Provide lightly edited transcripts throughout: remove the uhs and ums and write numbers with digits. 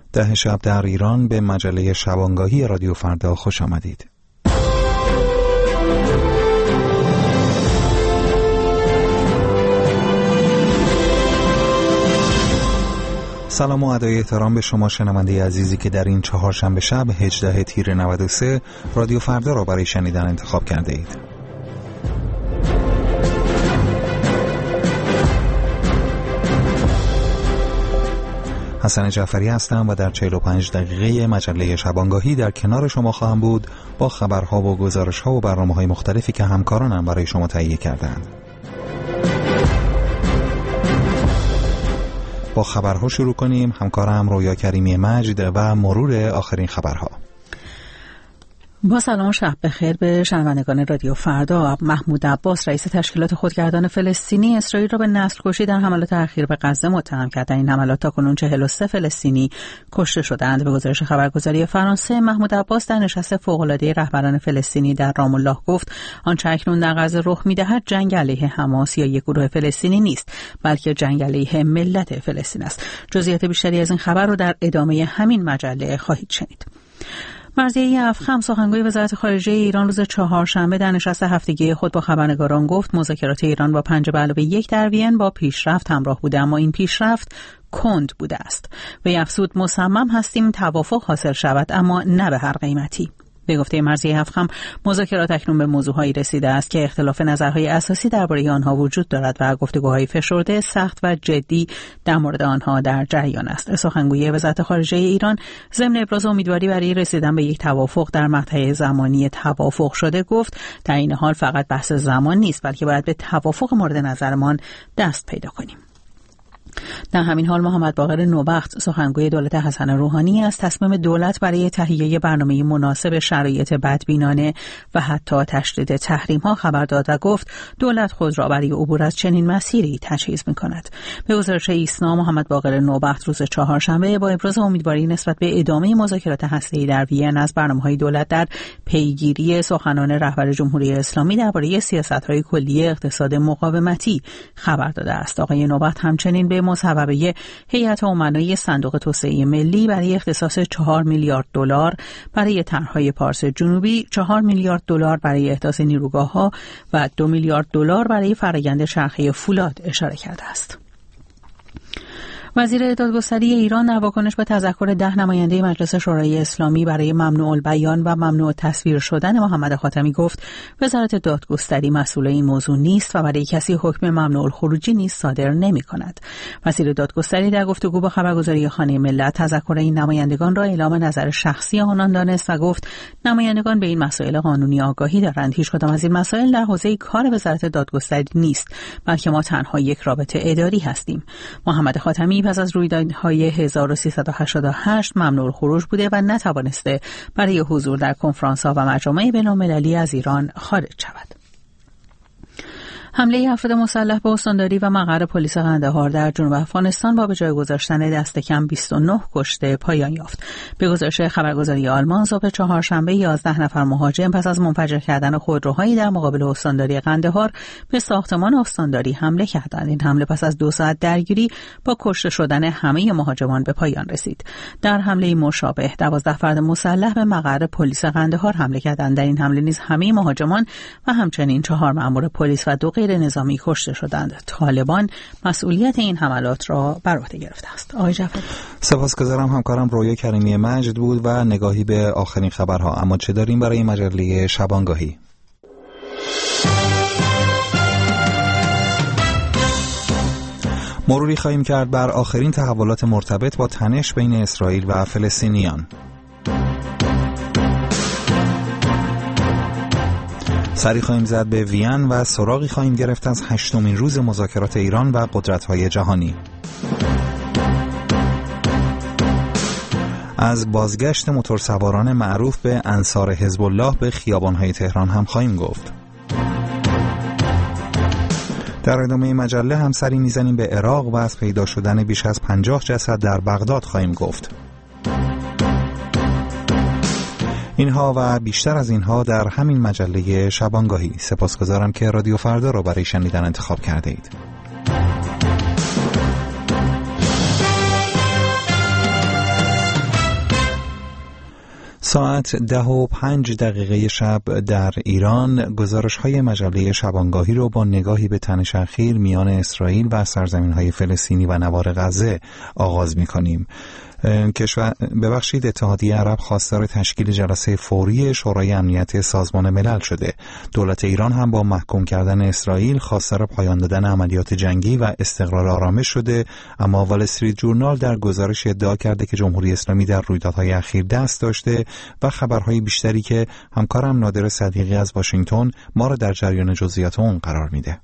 ده شب در ایران به مجله شبانگاهی رادیو فردا خوش آمدید. سلام و ادای احترام به شما شنونده عزیزی که در این چهارشنبه شب 18 تیر 93 رادیو فردا را برای شنیدن انتخاب کرده اید. حسن جعفری هستم و در 45 دقیقه مجله شبانگاهی در کنار شما خواهم بود با خبرها و گزارش‌ها و برنامه‌های مختلفی که همکارانم برای شما تهیه کردند. با خبرها شروع کنیم. همکارم رویا کریمی مجد و مرور آخرین خبرها. با سلام و شب بخیر به شنوندگان رادیو فردا. محمود عباس رئیس تشکیلات خودگردان فلسطینی اسرائیل را به نسل کشی در حملات اخیر به غزه متهم کرد. در این حملات تاکنون 43 فلسطینی کشته شدند. به گزارش خبرگزاری فرانسه، محمود عباس در نشست فوق‌العاده رهبران فلسطینی در رام الله گفت آنچه اکنون در غزه رخ می‌دهد جنگ علیه حماس یا یک گروه فلسطینی نیست، بلکه جنگ علیه ملت فلسطین است. جزئیات بیشتری از این خبر رو در ادامه همین مجله خواهید شنید. مرضیه افخم سخنگوی وزارت خارجه ایران روز چهارشنبه در نشست هفتگی خود با خبرنگاران گفت مذاکرات ایران با 5+1 در وین با پیشرفت همراه بوده، اما این پیشرفت کند بوده است. و افزود مصمم هستیم توافق حاصل شود، اما نه به هر قیمتی. به گفته مرضیه افخم مذاکرات اکنون به موضوعهایی رسیده است که اختلاف نظرهای اساسی درباره آنها وجود دارد و گفتگوهای فشرده، سخت و جدی در مورد آنها در جریان است. سخنگوی وزارت خارجه ایران ضمن ابراز امیدواری برای رسیدن به یک توافق در مقطع زمانی توافق شده گفت در این حال فقط بحث زمان نیست، بلکه باید به توافق مورد نظرمان دست پیدا کنیم. در همین حال محمد باقر نوبخت سخنگوی دولت حسن روحانی از تصمیم دولت برای تهیه برنامه مناسب شرایط بدبینانه و حتی تشدید تحریم‌ها خبر داد و گفت دولت خود را برای عبور از چنین مسیری تجهیز می‌کند. به گزارش ایسنا، محمد باقر نوبخت روز چهارشنبه با ابراز امیدواری نسبت به ادامه مذاکرات هسته‌ای در وین از برنامه‌های دولت در پیگیری سخنان رهبر جمهوری اسلامی درباره سیاست‌های کلی اقتصاد مقاومتی خبر داده است. آقای نوبخت همچنین به مصوبه هیئت امنای صندوق توسعه ملی برای اختصاص 4 میلیارد دلار برای طرح‌های پارس جنوبی، 4 میلیارد دلار برای احداث نیروگاه‌ها و 2 میلیارد دلار برای فرآیند چرخه فولاد اشاره کرده است. وزیر دادگستری ایران در واکنش به تذکر 10 نماینده مجلس شورای اسلامی برای ممنوع البیان و ممنوع تصویر شدن محمد خاتمی گفت وزارت دادگستری مسئول این موضوع نیست و برای کسی حکم ممنوع الخروجی نیز صادر نمی‌کند. وزیر دادگستری در گفتگو با خبرگزاری خانه ملت تذکر این نمایندگان را اعلام نظر شخصی آنان دانست و گفت نمایندگان به این مسائل قانونی آگاهی دارند. هیچ کدام از این مسائل در حوزه کار وزارت دادگستری نیست، بلکه ما تنها یک رابطه اداری هستیم. محمد خاتمی پس از رویدادهای 1388 ممنوع الخروج بوده و نتوانسته برای حضور در کنفرانس‌ها و مجامع بین‌المللی از ایران خارج شود. حمله افراد مسلح به استانداری و مقر پلیس قندهار در جنوب افغانستان با به جای گذاشتن دست کم 29 کشته پایان یافت. به گزارش خبرگزاری آلمان صبح چهارشنبه 11 نفر مهاجم پس از منفجر کردن خودروهایی در مقابل استانداری قندهار به ساختمان استانداری حمله کردند. این حمله پس از 2 ساعت درگیری با کشته شدن همه مهاجمان به پایان رسید. در حمله مشابه 12 فرد مسلح به مقر پلیس قندهار حمله کردند. در این حمله نیز همه مهاجمان و همچنین 4 مأمور پلیس و 2 نظامی کشته شدند. طالبان مسئولیت این حملات را بر عهده گرفته است. آقای جعفری. سپاسگزارم. همکارم رویا کریمی مجد بود و نگاهی به آخرین خبرها. اما چه داریم برای مجله شبانگاهی؟ مروری خواهیم کرد بر آخرین تحولات مرتبط با تنش بین اسرائیل و فلسطینیان. سری خواهیم زد به وین و سراغی خواهیم گرفت از 8مین روز مذاکرات ایران و قدرت‌های جهانی. از بازگشت موتورسواران معروف به انصار حزب الله به خیابان‌های تهران هم خواهیم گفت. در ادامه مجله هم سری میزنیم به عراق و از پیدا شدن بیش از 50 جسد در بغداد خواهیم گفت. اینها و بیشتر از اینها در همین مجله شبانگاهی. سپاسگزارم که رادیو فردا را برای شنیدن انتخاب کرده اید. ساعت 10:05 شب در ایران گزارش‌های مجله شبانگاهی رو با نگاهی به تنش اخیر میان اسرائیل و سرزمین‌های فلسطینی و نوار غزه آغاز می‌کنیم. اتحادیه عرب خواستار تشکیل جلسه فوری شورای امنیت سازمان ملل شده. دولت ایران هم با محکوم کردن اسرائیل خواستار پایان دادن عملیات جنگی و استقرار آرامش شده، اما وال استریت جورنال در گزارش ادعا کرده که جمهوری اسلامی در رویدادهای اخیر دست داشته و خبرهای بیشتری که همکارم نادر صدیقی از واشنگتن ما را در جریان جزئیات اون قرار میده.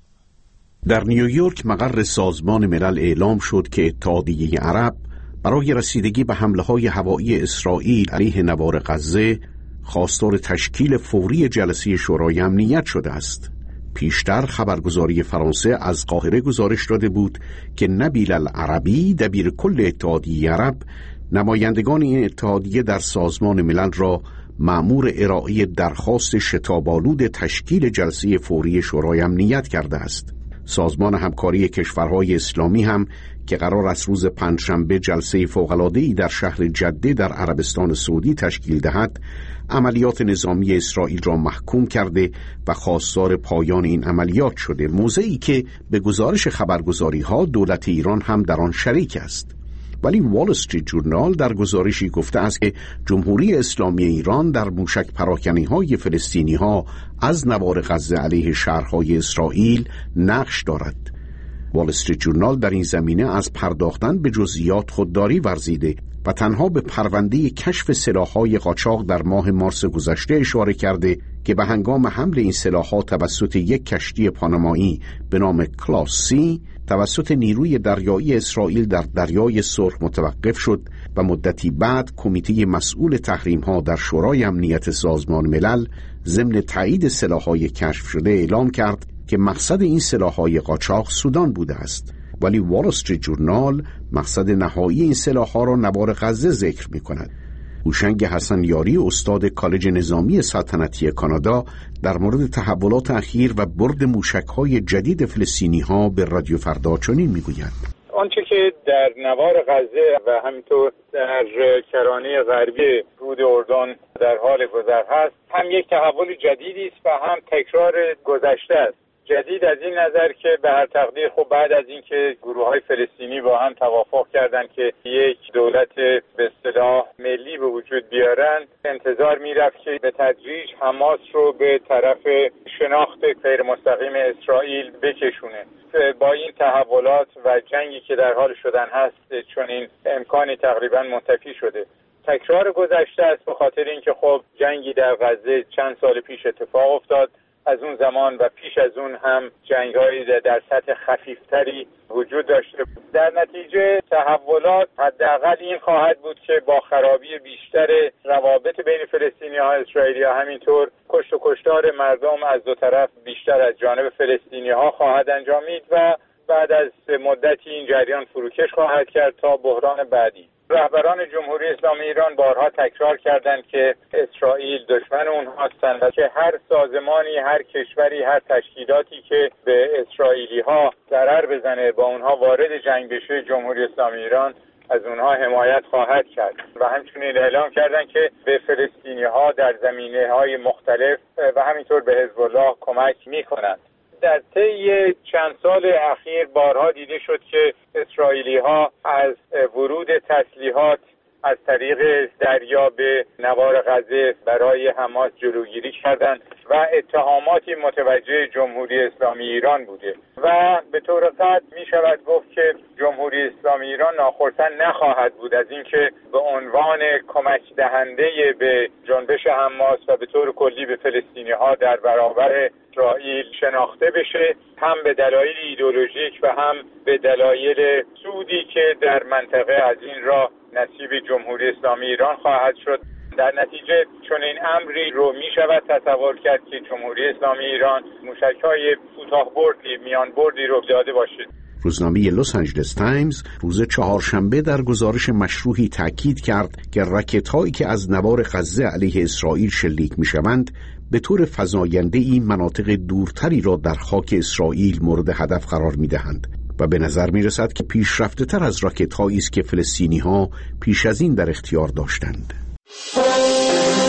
در نیویورک مقر سازمان ملل اعلام شد که اتحادیه عرب برای رسیدگی به حمله‌های هوایی اسرائیل علیه نوار غزه خواستار تشکیل فوری جلسه شورای امنیت شده است. پیشتر خبرگزاری فرانسه از قاهره گزارش داده بود که نبیل العربی دبیر کل اتحادیه عرب نمایندگان این اتحادیه در سازمان ملل را مأمور ارائه درخواست شتاب‌آلود تشکیل جلسه فوری شورای امنیت کرده است. سازمان همکاری کشورهای اسلامی هم که قرار است روز پنجشنبه جلسه فوق‌العاده‌ای در شهر جده در عربستان سعودی تشکیل دهد، عملیات نظامی اسرائیل را محکوم کرده و خواستار پایان این عملیات شده، موضعی که به گزارش خبرگزاری‌ها دولت ایران هم در آن شریک است. ولی وال استریت جورنال در گزارشی گفته است که جمهوری اسلامی ایران در موشک پراکنی‌های فلسطینی‌ها از نوار غزه علیه شهرهای اسرائیل نقش دارد. وال استریت جورنال در این زمینه از پرداختن به جزئیات خودداری ورزیده و تنها به پرونده کشف سلاح‌های قاچاق در ماه مارس گذشته اشاره کرده که به هنگام حمل این سلاح‌ها توسط یک کشتی پانامایی به نام کلاس سی توسط نیروی دریایی اسرائیل در دریای سرخ متوقف شد و مدتی بعد کمیته مسئول تحریم‌ها در شورای امنیت سازمان ملل ضمن تایید سلاح‌های کشف شده اعلام کرد که مقصد این سلاح‌های قاچاق سودان بوده است. ولی وال استریت جورنال مقصد نهایی این سلاح‌ها را نوار غزه ذکر می‌کند. هوشنگ حسن یاری استاد کالج نظامی سلطنتی کانادا در مورد تحولات اخیر و برد موشک‌های جدید فلسطینی‌ها به رادیو فردا چنین می‌گوید: آنچه که در نوار غزه و همینطور در کرانه غربی رود اردن در حال گذر هست هم یک تحول جدیدی است و هم تکرار گذشته است. جدید از این نظر که به هر تقدیر خب بعد از اینکه گروه‌های فلسطینی با هم توافق کردند که یک دولت به اصطلاح ملی به وجود بیارن، انتظار میرفت که به تدریج حماس رو به طرف شناخت غیر مستقیم اسرائیل بکشونه. با این تحولات و جنگی که در حال شدن هست چون این امکانی تقریبا منتفی شده. تکرار گذشته است به خاطر اینکه خب جنگی در غزه چند سال پیش اتفاق افتاد. از اون زمان و پیش از اون هم جنگ‌هایی در سطح خفیفتری وجود داشته. در نتیجه تحولات حداقل این خواهد بود که با خرابی بیشتر روابط بین فلسطینی‌ها و اسرائیلی‌ها همینطور کشت و کشتار مردم از دو طرف بیشتر از جانب فلسطینی‌ها خواهد انجامید و بعد از مدتی این جریان فروکش خواهد کرد تا بحران بعدی. رهبران جمهوری اسلامی ایران بارها تکرار کردند که اسرائیل دشمن اونها هستند و که هر سازمانی، هر کشوری، هر تشکیلاتی که به اسرائیلی ها ضرر بزنه، با اونها وارد جنگ بشه، جمهوری اسلامی ایران از اونها حمایت خواهد کرد و همچنین اعلام کردند که به فلسطینی ها در زمینه های مختلف و همینطور به حزب الله کمک میکنند. در طی چند سال اخیر بارها دیده شد که اسرائیلی ها از ورود تسلیحات از طریق دریا به نوار غزه برای حماس جلوگیری کردند و اتهاماتی متوجه جمهوری اسلامی ایران بوده و به طور قطع می شود گفت که جمهوری اسلامی ایران ناخرسند نخواهد بود از اینکه به عنوان کمک دهنده به جنبش حماس و به طور کلی به فلسطینی ها در برابر اسرائیل شناخته بشه، هم به دلایل ایدئولوژیک و هم به دلایل سودی که در منطقه از این راه نصیب جمهوری اسلامی ایران خواهد شد. در نتیجه چون این امری رو می شود تصور کرد که جمهوری اسلامی ایران موشک‌های کوتاه بردی، میان بردی رو داده باشد. روزنامه لس آنجلس تایمز روز چهارشنبه در گزارش مشروحی تاکید کرد که راکت‌هایی که از نوار غزه علیه اسرائیل شلیک می‌شوند به طور فزاینده‌ای مناطق دورتری را در خاک اسرائیل مورد هدف قرار می‌دهند و به نظر می‌رسد که پیشرفته‌تر از راکت‌هایی است که فلسطینی‌ها پیش از این در اختیار داشتند.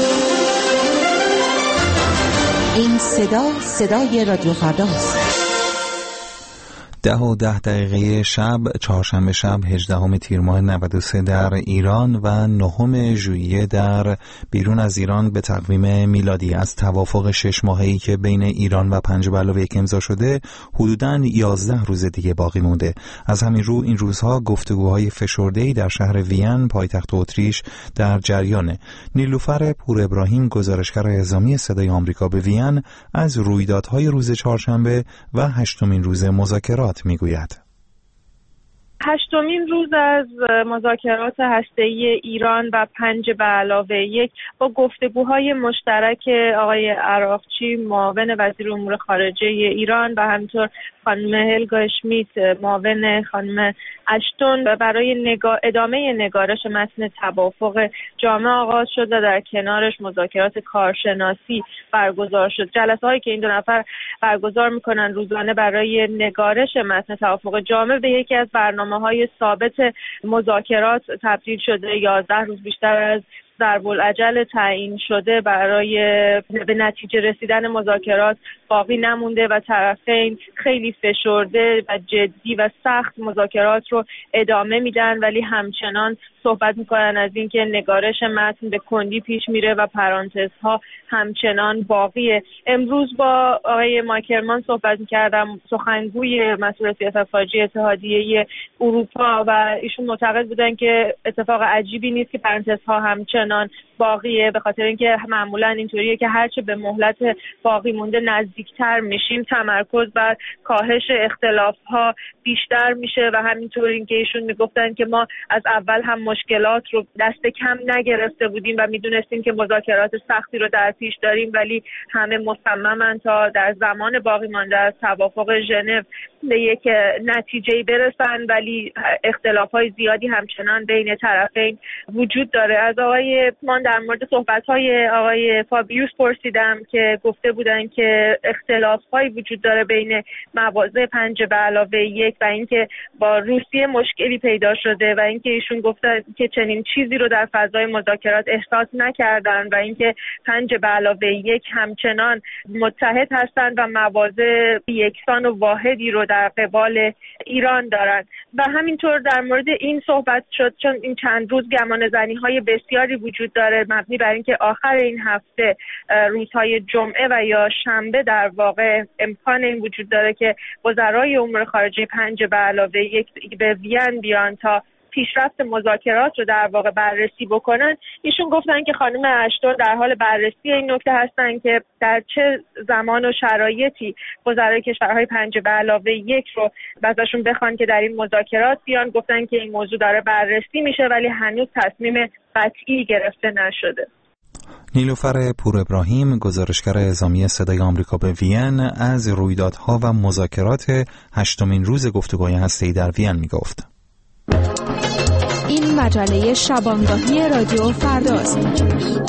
این صدای رادیو فرداست. 10:10 شب، چهارشنبه شب 18 تیر ماه 93 در ایران و 9 ژوئیه در بیرون از ایران به تقویم میلادی. از توافق 6 ماهه‌ای که بین ایران و 5+1 امضا شده حدوداً 11 روز دیگه باقی مونده. از همین رو این روزها گفتگوهای فشرده‌ای در شهر وین پایتخت اتریش در جریانه. نیلوفر پور ابراهیم گزارشگر اعزامی صدای آمریکا به وین از رویدادهای روز چهارشنبه و 8مین روز مذاکرات میگوید. 8مین روز از مذاکرات هسته‌ای ایران و 5+1 با گفتگوهای مشترک آقای عراقچی معاون وزیر امور خارجه ایران و همینطور خانم هلگا اشمیت معاون خانم اشتون برای ادامه نگارش متن توافق جامع آغاز شد و در کنارش مذاکرات کارشناسی برگزار شد. جلسه‌هایی که این دو نفر برگزار می‌کنن روزانه برای نگارش متن توافق جامع به یکی از برنامه‌های ثابت مذاکرات تبدیل شده. 11 روز بیشتر از ضرب‌الاجل تعیین شده برای به نتیجه رسیدن مذاکرات باقی نمونده و طرفین خیلی فشرده و جدی و سخت مذاکرات رو ادامه میدن، ولی همچنان صحبت میکنن از اینکه نگارش متن به کندی پیش میره و پرانتزها همچنان باقیه. امروز با آقای ماکرمان صحبت میکردم، سخنگوی مسئول سیاست خارجی اتحادیه اروپا، و ایشون معتقد بودن که اتفاق عجیبی نیست که پرانتزها همچنان باقیه، به خاطر اینکه معمولا اینطوریه که هرچه به مهلت باقی مونده نزدیکتر میشیم تمرکز بر کاهش اختلافها بیشتر میشه و همینطور اینکه ایشون میگفتن که ما از اول هم مشکلات رو دست کم نگرفته بودیم و میدونستیم که مذاکرات سختی رو در پیش داریم، ولی همه مصممن تا در زمان باقی مانده از توافق ژنو به یک نتیجه‌ای برسن، ولی اختلاف‌های زیادی همچنان بین طرفین وجود داره. از آقای من در مورد صحبت‌های آقای فابیوس پرسیدم که گفته بودن که اختلاف‌هایی وجود داره بین مواضع 5+1 و اینکه با روسیه مشکلی پیدا شده و اینکه ایشون گفتن که چنین چیزی رو در فضای مذاکرات احساس نکردن و اینکه 5+1 همچنان متحد هستند و مواضع یکسان و واحدی رو در قبال ایران دارن. و همینطور در مورد این صحبت شد چون این چند روز گمانه‌زنی‌های بسیاری وجود داره مبنی بر اینکه آخر این هفته روزهای جمعه و یا شنبه در واقع امکان این وجود داره که وزرای امور خارجه 5+1 به وین بیان تا پیشرفت مذاکرات رو در واقع بررسی بکنن. ایشون گفتن که خانم اشتون در حال بررسی این نکته هستن که در چه زمان و شرایطی وزرای کشورهای 5+1 رو ازشون بخوان که در این مذاکرات بیان. گفتن که این موضوع داره بررسی میشه ولی هنوز تصمیم قطعی گرفته نشده. نیلوفر پور ابراهیم گزارشگر اعزامی صدای آمریکا به وین از رویدادها و مذاکرات 8مین روز گفتگوهای هسته‌ای در وین میگفت. این مجله شبانگاهی رادیو فرداست.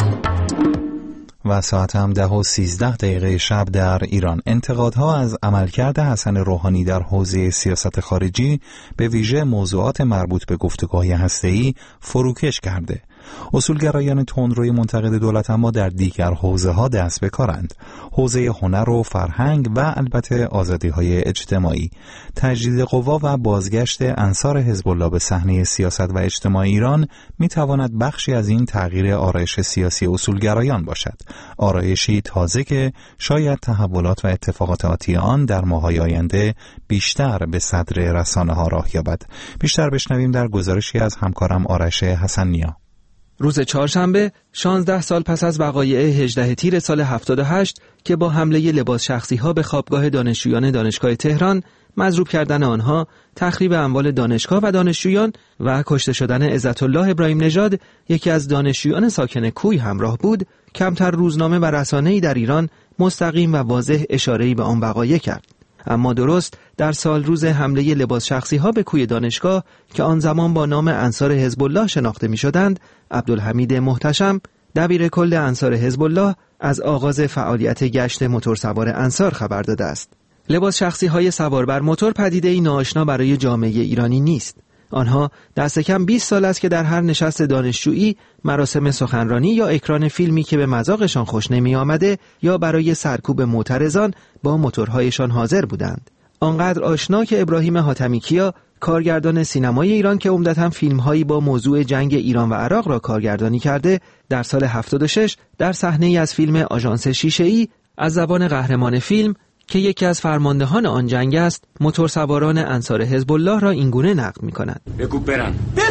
و ساعت هم 10:13 شب در ایران. انتقادها از عملکرد حسن روحانی در حوزه سیاست خارجی به ویژه موضوعات مربوط به گفتگوهای هسته‌ای فروکش کرده. اصولگرایان تندروی منتقد دولت اما در دیگر حوزه‌ها دست به کارند. حوزه هنر و فرهنگ و البته آزادی‌های اجتماعی. تجدید قوا و بازگشت انصار حزب الله به صحنه سیاست و اجتماع ایران می‌تواند بخشی از این تغییر آرایش سیاسی اصولگرایان باشد. آرایشی تازه که شاید تحولات و اتفاقات آتی آن در ماه‌های آینده بیشتر به صدر رسانه‌ها راه یابد. بیشتر بشنویم در گزارشی از همکارم آرش حسن‌نیا. روز چهارشنبه 16 سال پس از وقایع 18 تیر سال 78 که با حمله لباس شخصی‌ها به خوابگاه دانشجویان دانشگاه تهران، مضروب کردن آنها، تخریب اموال دانشگاه و دانشجویان و کشته شدن عزت‌الله ابراهیم نژاد، یکی از دانشجویان ساکن کوی همراه بود، کمتر روزنامه و رسانه‌ای در ایران مستقیم و واضح اشاره‌ای به آن وقایع کرد. اما درست در سال روز حمله لباس شخصی‌ها به کوی دانشگاه که آن زمان با نام انصار حزب الله شناخته می‌شدند، عبدالحمید محتشم، دبیر کل انصار حزب الله، از آغاز فعالیت گشت موتورسوار انصار خبر داده است. لباس شخصی‌های سوار بر موتور پدیده‌ای ناآشنا برای جامعه ایرانی نیست. آنها دست کم 20 سال است که در هر نشست دانشجویی، مراسم سخنرانی یا اکران فیلمی که به مذاقشان خوش نمی آمده یا برای سرکوب معترضان با موتورهایشان حاضر بودند. آنقدر آشنا که ابراهیم حاتمیکیا، کارگردان سینمای ایران که عمدتاً فیلم‌هایی با موضوع جنگ ایران و عراق را کارگردانی کرده، در سال 76 در صحنه‌ای از فیلم آژانس شیشه‌ای از زبان قهرمان فیلم که یکی از فرماندهان آن جنگ است، موتورسواران انصار حزب الله را اینگونه نقد می‌کنند: بگو برن.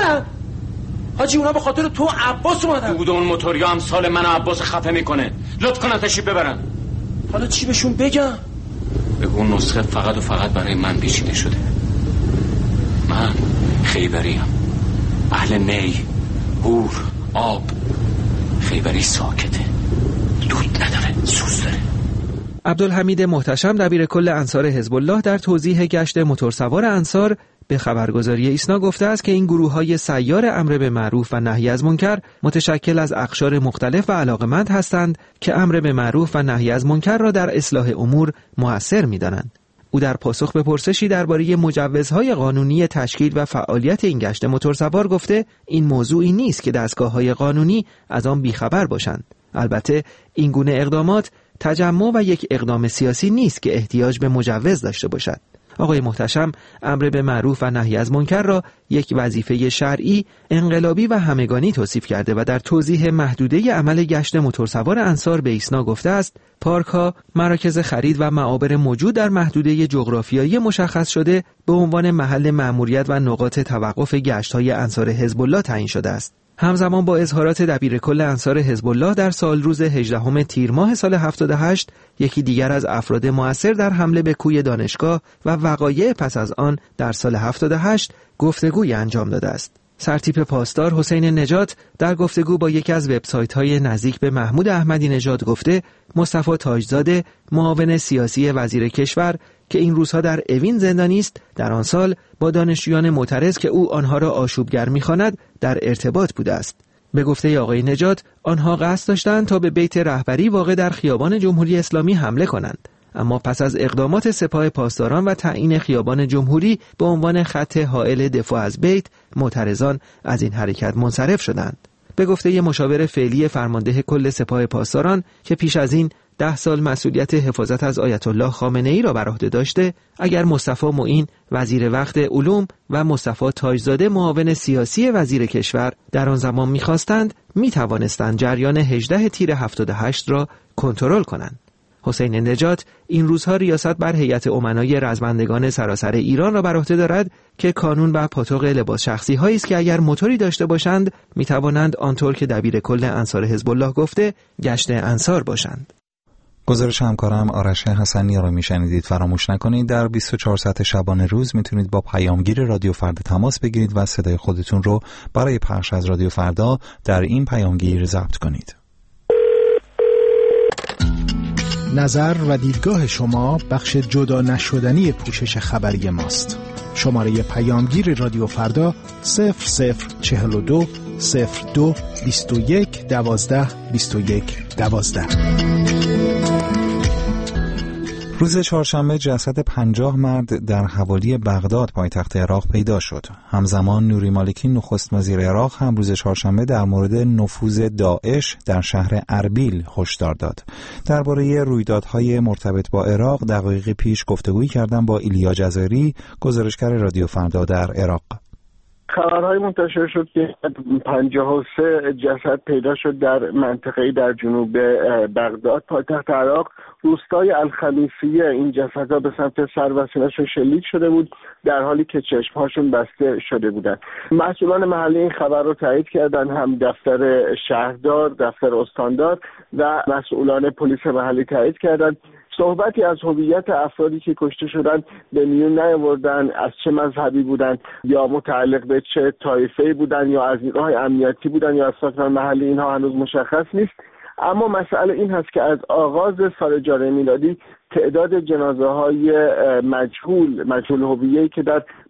حاجی اونا به خاطر تو عباس اومدن. بود اون موتوریا هم سال من عباس خفه میکنه. لطف کن تشریف ببرن. حالا چی بهشون بگم؟ بگو اون نسخه فقط و فقط برای من پیچیده شده. من خیبریم، اهل نی، هور، آب. خیبری ساکته، دود نداره، سوز داره. عبدالحمید محتشم دبیر کل انصار حزب الله در توضیح گشت موتورسوار انصار به خبرگزاری ایسنا گفته است که این گروه‌های سیار امر به معروف و نهی از منکر متشکل از اقشار مختلف و علاقمند هستند که امر به معروف و نهی از منکر را در اصلاح امور مؤثر می‌دانند. او در پاسخ به پرسشی درباره مجوزهای قانونی تشکیل و فعالیت این گشت موتورسوار گفته این موضوعی نیست که دستگاه‌های قانونی از آن بیخبر باشند. البته این گونه اقدامات تجمع و یک اقدام سیاسی نیست که احتیاج به مجوز داشته باشد. آقای محتشم امر به معروف و نهی از منکر را یک وظیفه شرعی، انقلابی و همگانی توصیف کرده و در توضیح محدوده عمل گشت موتورسوار انصار به ایسنا گفته است: پارک‌ها، مراکز خرید و معابر موجود در محدوده جغرافیایی مشخص شده به عنوان محل مأموریت و نقاط توقف گشت‌های انصار حزب الله تعیین شده است. همزمان با اظهارات دبیر کل انصار حزب الله در سال روز 18 تیر ماه سال 78 یکی دیگر از افراد مؤثر در حمله به کوی دانشگاه و وقایع پس از آن در سال 78 گفتگوی انجام داده است. سرتیپ پاسدار حسین نجات در گفتگو با یکی از وبسایت‌های نزدیک به محمود احمدی نژاد گفته مصطفی تاجزاده، معاون سیاسی وزیر کشور که این روزها در اوین زندانی است، در آن سال با دانشجویان معترض که او آنها را آشوبگر می‌خواند در ارتباط بوده است. به گفته آقای نجات آنها قصد داشتند تا به بیت رهبری واقع در خیابان جمهوری اسلامی حمله کنند، اما پس از اقدامات سپاه پاسداران و تعیین خیابان جمهوری به عنوان خط حائل دفاع از بیت، معترضان از این حرکت منصرف شدند. به گفته مشاور فعلی فرمانده کل سپاه پاسداران که پیش از این 10 سال مسئولیت حفاظت از آیت الله خامنه‌ای را بر عهده داشته، اگر مصطفی معین وزیر وقت علوم و مصطفی تاجزاده معاون سیاسی وزیر کشور در آن زمان می‌خواستند، می‌توانستند جریان 18 تیر 78 را کنترل کنند. حسین نجات این روزها ریاست بر هیئت امنای رزمندگان سراسر ایران را بر عهده دارد که کانون و پاتوق لباس شخصی هایی است که اگر موتوری داشته باشند می‌توانند آنطور که دبیر کل انصار حزب الله گفته گشت انصار باشند. گزارش همکارم آرش حسنی را میشنیدید. فراموش نکنید در 24 ساعت شبانه روز میتونید با پیامگیر رادیو فردا تماس بگیرید و صدای خودتون رو برای پخش از رادیو فردا در این پیامگیر ضبط کنید. نظر و دیدگاه شما بخش جدا نشدنی پوشش خبری ماست. شماره پیامگیر رادیو فردا 0042 02 21 12 21 12. روز چهارشنبه جسد 50 مرد در حوالی بغداد پایتخت عراق پیدا شد. همزمان نوری مالکی نخست وزیر عراق هم روز چهارشنبه در مورد نفوذ داعش در شهر اربیل هشدار داد. درباره رویدادهای مرتبط با عراق دقایقی پیش گفتگویی کردم با ایلیا جزایری، گزارشگر رادیو فردا در عراق. خبرهای منتشر شد که 53 جسد پیدا شد در منطقه‌ای در جنوب بغداد پایتخت عراق. روستای الخمیسیه این جسدها به سمت سر و سینه‌شون شلیک شده بود در حالی که چشم‌هاشون بسته شده بودند. مسئولان محلی این خبر رو تایید کردند، هم دفتر شهردار، دفتر استاندار و مسئولان پلیس محلی تایید کردند. صحبتی از هویت افرادی که کشته شدن به میون نیاوردن، از چه مذهبی بودن یا متعلق به چه طایفه‌ای بودن یا از نیروهای امنیتی بودن یا از ساکنان محلی، اینها هنوز مشخص نیست. اما مسئله این هست که از آغاز سال جاری میلادی تعداد جنازه‌های مجهول هویه‌ای که در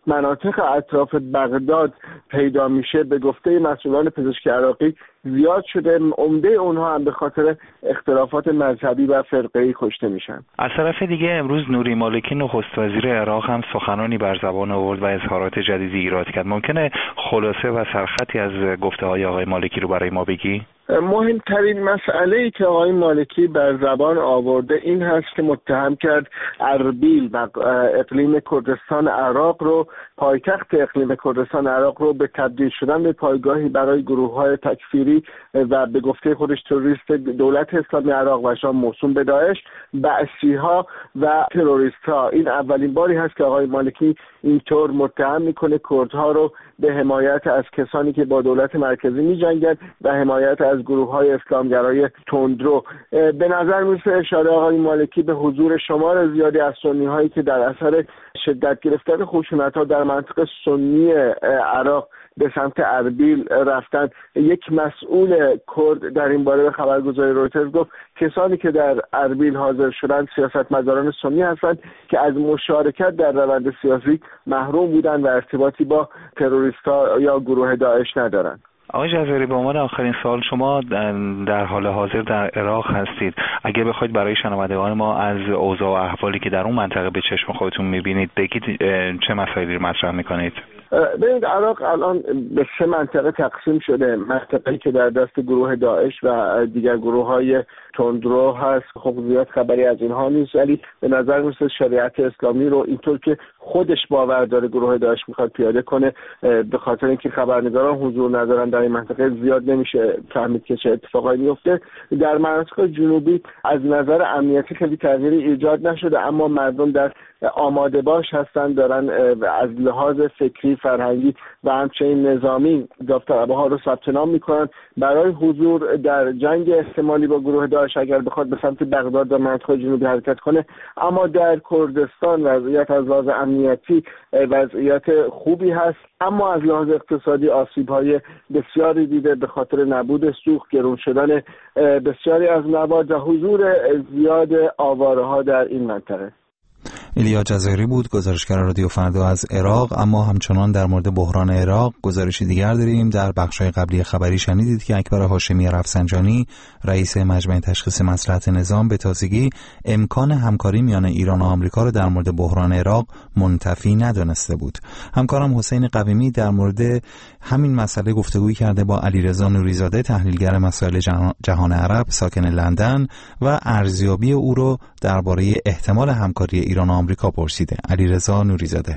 مناطق اطراف بغداد پیدا میشه به گفته مسئولان پزشکی عراقی زیاد شده. عمده اونها هم به خاطر اختلافات مذهبی و فرقه‌ای کشته میشن. از طرف دیگه امروز نوری مالکی نخست وزیر عراق هم سخنانی بر زبان آورد و اظهارات جدیدی ایراد کرد. ممکنه خلاصه و سرخطی از گفته‌های آقای مالکی رو برای ما بگی؟ مهمترین مسئله‌ای که آقای مالکی بر زبان آورده این هست که متهم کرد اربیل و اقلیم کردستان عراق رو، پایتخت اقلیم کردستان عراق رو به تبدیل شدن به پایگاهی برای گروه‌های تکفیری و به گفته خودش تروریست دولت اسلامی عراق و شام موسوم به داعش، بعثی‌ها و تروریست‌ها. این اولین باری هست که آقای مالکی اینطور متهم میکنه کردها رو به حمایت از کسانی که با دولت مرکزی می‌جنگند و حمایت از گروه‌های اسلامگرای تندرو. به نظر میرسه اشاره آقای مالکی به حضور شمار زیادی از سنی‌هایی که در اثر شدت گرفتن خشونت‌ها در منطقه سنی عراق به سمت اربیل رفتن. یک مسئول کرد در این باره به خبرگزاری رویترز گفت کسانی که در اربیل حاضر شدند سیاستمداران سنی هستند که از مشارکت در روند سیاسی محروم بودند و ارتباطی با تروریست‌ها یا گروه داعش ندارند. آقای جزایری، به عنوان آخرین سوال، شما در حال حاضر در عراق هستید. اگه بخواید برای شنوندگان ما از اوضاع و احوالی که در اون منطقه به چشم خودتون می‌بینید بگید، چه مسائلی رو مطرح می‌کنید؟ ببینید عراق الان به 3 منطقه تقسیم شده. منطقه‌ای که در دست گروه داعش و دیگر گروه‌های تندرو هست، خب زیاد خبری از اینها نیست، ولی به نظر میاد شریعت اسلامی رو اینطور که خودش باور داره گروه داعش میخواد پیاده کنه. به خاطر اینکه خبرنگاران حضور ندارن در این منطقه زیاد نمیشه فهمید که چه اتفاقایی میفته. در مناطق جنوبی از نظر امنیتی خیلی تغییری ایجاد نشده، اما مردم در آماده باش هستن، دارن از لحاظ فکری، فرهنگی و همچنین نظامی داوطلب‌ها رو ثبت نام میکنن برای حضور در جنگ احتمالی با گروه داعش اگر بخواد به سمت بغداد و منطقه جنوبی حرکت کنه. اما در کردستان وضعیت از لحاظ امنیتی وضعیت خوبی هست، اما از لحاظ اقتصادی آسیب‌های بسیاری دیده به خاطر نبود سوخت، گرون شدن بسیاری از مواد و حضور زیاد آواره‌ها در این منطقه. ایلیا جزایری بود، گزارشگر رادیو فردا از عراق. اما همچنان در مورد بحران عراق گزارشی دیگر داریم. در بخش‌های قبلی خبری شنیدید که اکبر هاشمی رفسنجانی، رئیس مجمع تشخیص مصلحت نظام، به تازگی امکان همکاری میان ایران و آمریکا را در مورد بحران عراق منتفی ندانسته بود. همکارم حسین قویمی در مورد همین مسئله گفتگویی کرده با علیرضا نوریزاده، تحلیلگر مسائل جهان عرب ساکن لندن، و ارزیابی او رو درباره احتمال همکاری ایران و آمریکا پرسیده. علیرضا نوریزاده: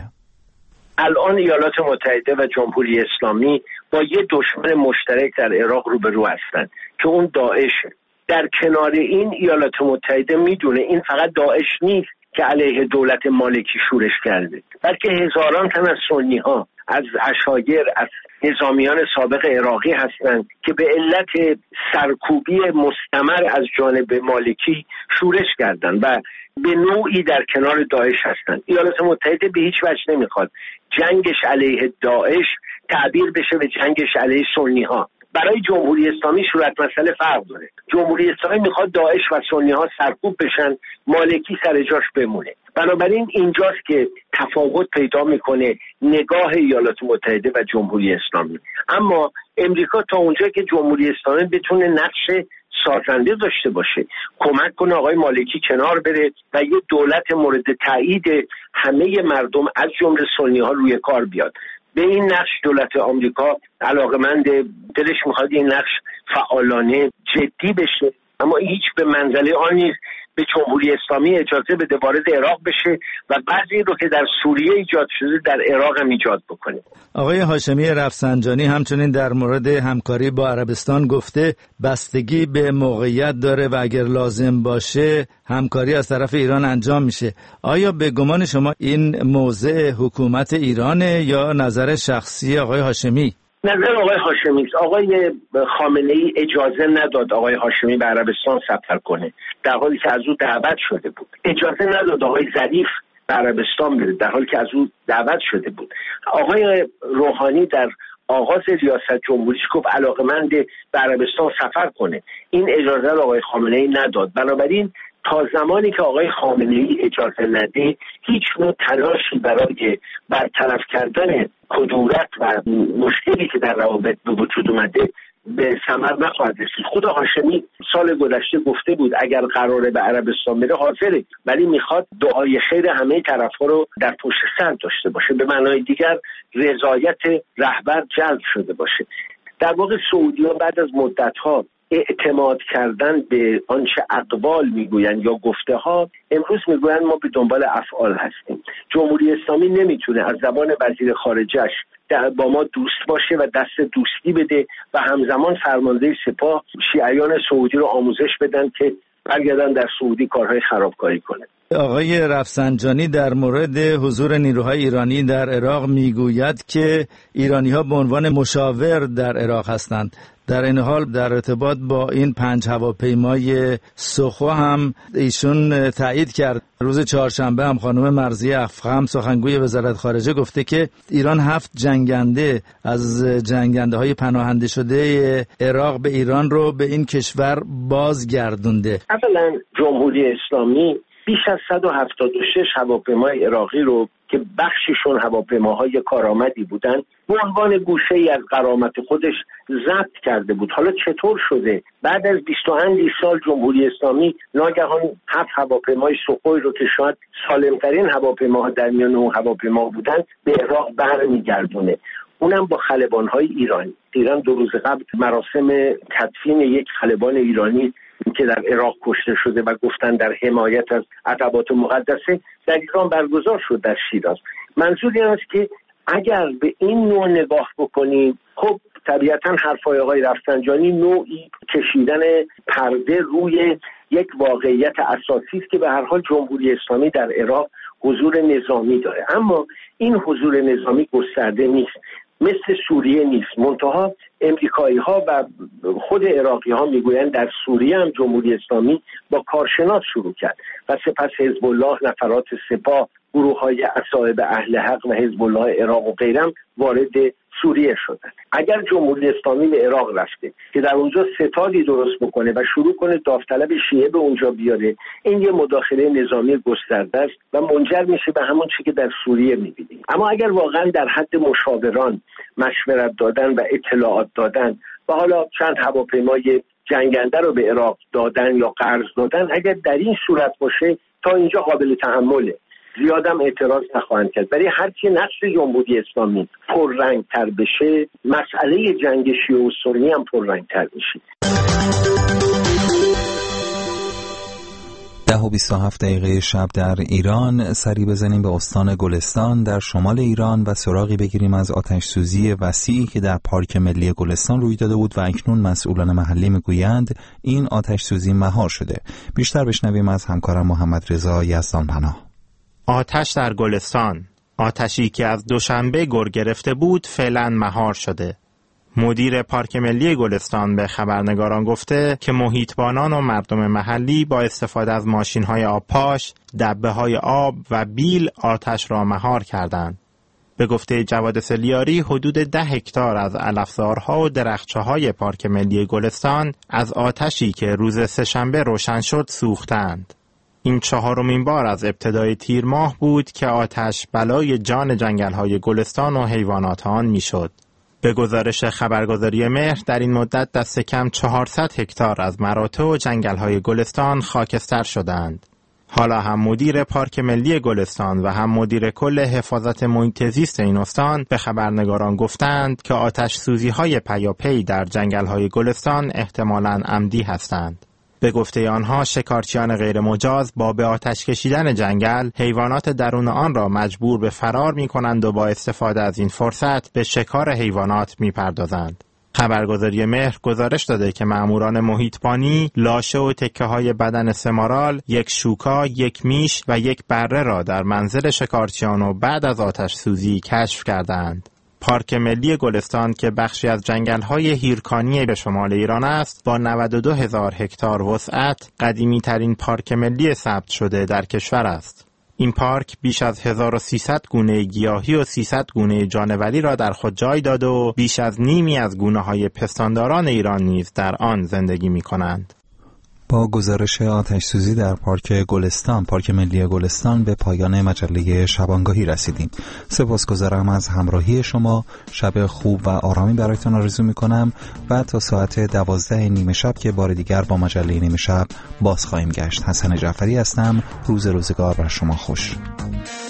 الان ایالات متحده و جمهوری اسلامی با یه دشمن مشترک در عراق روبرو هستند که اون داعشه. در کنار این ایالات متحده میدونه این فقط داعش نیست که علیه دولت مالکی شورش کرده، بلکه هزاران تن از سنی‌ها، از عشایر، از نظامیان سابق عراقی هستند که به علت سرکوبی مستمر از جانب مالکی شورش کردند و به نوعی در کنار داعش هستند. ایالات متحده به هیچ وجه نمیخواد جنگش علیه داعش تعبیر بشه به جنگش علیه سنی‌ها. برای جمهوری اسلامی صورت مسئله فرق داره. جمهوری اسلامی میخواد داعش و سنی‌ها سرکوب بشن، مالکی سر جاش بمونه. بنابراین اینجاست که تفاوت پیدا میکنه نگاه ایالات متحده و جمهوری اسلامی. اما امریکا تا اونجا که جمهوری اسلامی بتونه نقش سازنده داشته باشه، کمک کنه آقای مالکی کنار بره و یه دولت مورد تایید همه مردم از جمله سنی‌ها روی کار بیاد، به این نقش دولت آمریکا علاقمند، دلش میخواد این نقش فعالانه جدی بشه. اما هیچ به منزله آن نیست به جمهوری اسلامی اجازه بده وارد عراق بشه و بعضی رو که در سوریه ایجاد شده در عراق هم ایجاد بکنه. آقای هاشمی رفسنجانی همچنین در مورد همکاری با عربستان گفته بستگی به موقعیت داره و اگر لازم باشه همکاری از طرف ایران انجام میشه. آیا به گمان شما این موضع حکومت ایرانه یا نظر شخصی آقای هاشمی؟ نظر آقای هاشمی است. آقای خامنه‌ای اجازه نداد آقای هاشمی به عربستان سفر کنه در حالی که از او دعوت شده بود. اجازه نداد آقای ظریف به عربستان بره در حالی که از او دعوت شده بود. آقای روحانی در آغاز ریاست جمهوریش گفت علاقمند به عربستان سفر کنه. این اجازه را آقای خامنه‌ای نداد. بنابراین تا زمانی که آقای خامنه‌ای اجازه نده هیچ نوع تلاشی برای برطرف کردن کدورت و مشکلی که در روابط به وجود اومده به ثمر نخواهد رسید. خود هاشمی سال گذشته گفته بود اگر قراره به عربستان بره حاضره، ولی میخواد دعای خیر همه طرف‌ها رو در پشت سر داشته باشه. به معنای دیگر رضایت رهبر جلب شده باشه. در واقع سعودی‌ها بعد از مدت‌ها اعتماد کردن به آنچه اقوال میگویند یا گفته ها، امروز میگویند ما به دنبال افعال هستیم. جمهوری اسلامی نمیتونه از زبان وزیر خارجه‌اش با ما دوست باشه و دست دوستی بده و همزمان فرمانده سپاه شیعیان سعودی رو آموزش بدن که برگردن در سعودی کارهای خرابکاری کنه. آقای رفسنجانی در مورد حضور نیروهای ایرانی در عراق میگوید که ایرانی‌ها به عنوان مشاور در عراق هستند. در این حال در ارتباط با این 5 هواپیمای سخو هم ایشون تایید کرد. روز چهارشنبه هم خانم مرضیه افخم سخنگوی وزارت خارجه گفته که ایران 7 جنگنده از جنگنده های پناهنده شده عراق به ایران رو به این کشور بازگردونده. اولا جمهوری اسلامی بیش از 176 هواپیمای عراقی رو که بخششون هواپیماهای کارآمدی بودن به عنوان گوشه‌ای از غرامت خودش ضبط کرده بود. حالا چطور شده بعد از 22 سال جمهوری اسلامی ناگهان 7 هواپیمای سخوی رو که شاید سالمترین هواپیماها در میان اون هواپیما بودن به عراق برمیگردونه، اونم با خلبان‌های ایرانی. ایران 2 روز قبل مراسم تدفین یک خلبان ایرانی که در عراق کشته شده و گفتن در حمایت از عتبات مقدسه در ایران برگزار شد در شیراز. منظور این است که اگر به این نوع نگاه بکنیم، خب طبیعتا حرفای آقای رفسنجانی نوعی کشیدن پرده روی یک واقعیت اساسی است که به هر حال جمهوری اسلامی در عراق حضور نظامی داره، اما این حضور نظامی گسترده نیست، مثل سوریه نیست. منتها امریکایی ها و خود عراقی ها میگویند در سوریه هم جمهوری اسلامی با کارشناس شروع کرد و سپس حزب الله، نفرات سپاه، گروه های اصحاب اهل حق و حزب الله عراق و غیرم وارد سوریه شدن. اگر جمهوری اسلامی به عراق رفته که در اونجا ستادی درست بکنه و شروع کنه داوطلب شیعه به اونجا بیاره، این یه مداخله نظامی گسترده است و منجر میشه به همون چیزی که در سوریه میبینیم. اما اگر واقعا در حد مشاوران مشورت دادن و اطلاعات دادن و حالا چند هواپیمای جنگنده رو به عراق دادن یا قرض دادن، اگر در این صورت باشه تا اینجا قابل تحمله، زیادم اعتراض نخواهند کرد. ولی هرچی نقش جمهوری اسلامی پررنگ‌تر بشه، مسئله جنگ شیعه و سنی هم پررنگ‌تر میشه. 10:27 شب در ایران سری بزنیم به استان گلستان در شمال ایران و سراغی بگیریم از آتش سوزی وسیعی که در پارک ملی گلستان روی داده بود و اکنون مسئولان محلی میگویند این آتش سوزی مهار شده. بیشتر بشنویم از همکارم محمد رضا یزدانپناه. آتش در گلستان، آتشی که از دوشنبه گر گرفته بود فعلا مهار شده. مدیر پارک ملی گلستان به خبرنگاران گفته که محیطبانان و مردم محلی با استفاده از ماشین‌های آبپاش، دبه‌های آب و بیل آتش را مهار کردند. به گفته جواد سلیاری حدود 10 هکتار از علفزارها و درختچه‌های پارک ملی گلستان از آتشی که روز سه‌شنبه روشن شد سوختند. این 4مین بار از ابتدای تیر ماه بود که آتش بلای جان جنگل‌های گلستان و حیوانات آن می‌شد. به گزارش خبرگزاری مهر در این مدت دست کم 400 هکتار از مراتع و جنگل‌های گلستان خاکستر شدند. حالا هم مدیر پارک ملی گلستان و هم مدیر کل حفاظت محیط زیست این استان به خبرنگاران گفتند که آتش سوزی‌های پیاپی در جنگل‌های گلستان احتمالاً عمدی هستند. به گفته آنها شکارچیان غیر مجاز با به آتش کشیدن جنگل حیوانات درون آن را مجبور به فرار می کنند و با استفاده از این فرصت به شکار حیوانات می پردازند. خبرگزاری مهر گزارش داده که ماموران محیطبانی لاشه و تکه های بدن سمارال، یک شوکا، یک میش و یک بره را در منزل شکارچیان و بعد از آتش سوزی کشف کردند. پارک ملی گلستان که بخشی از جنگل‌های هیرکانی به شمال ایران است، با 92,000 هکتار وسعت قدیمی ترین پارک ملی ثبت شده در کشور است. این پارک بیش از 1300 گونه گیاهی و 300 گونه جانوری را در خود جای داده و بیش از نیمی از گونه‌های پستانداران ایران نیز در آن زندگی می‌کنند. با گزارش آتش سوزی در پارک ملی گلستان به پایان مجله شبانگاهی رسیدیم. سپاسگزارم از همراهی شما. شب خوب و آرامی برایتان آرزو می‌کنم و تا ساعت 12 نیمه شب که بار دیگر با مجله نیمه شب باز خواهیم گشت. حسن جعفری هستم. روزگار بر شما خوش.